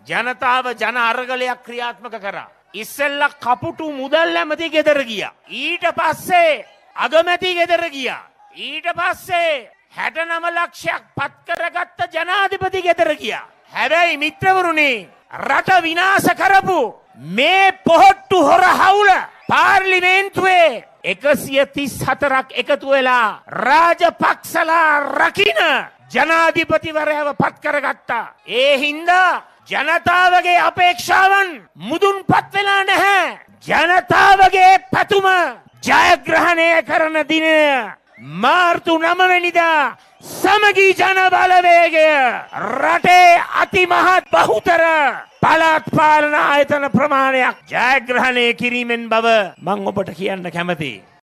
ජනතාව ජන අරගලයක් ක්‍රියාත්මක කරා. ඉස්සෙල්ලා කපුටු මුදල් ඇමති ගෙදර ගියා. ඊට පස්සේ අගමැති ගෙදර ගියා. ඊට පස්සේ 69 ලක්ෂයක් පත් කරගත්ත ජනාධිපති ගෙදර ගියා. හැබැයි මිත්‍රවරුනි රට විනාශ කරපු මේ පොහොට්ටු හොර හවුල පාර්ලිමේන්තුවේ 134ක් එකතු වෙලා රාජපක්ෂලා රකින්න ජනාධිපතිවරයව පත් කරගත්තා. ඒ හින්දා ජනතාවගේ අපේක්ෂාවන් මුදුන්පත් වෙලා නැහැ. ජනතාවගේ පැතුම ජයග්‍රහණය කරන දිනය මාර්තු 9 වෙනිදා සමගී ජන බලවේගය රටේ අතිමහත් බහුතර පළාත් පාලන ආයතන ප්‍රමාණයක් ජයග්‍රහණය කිරීමෙන් බව මම ඔබට කියන්න කැමතියි.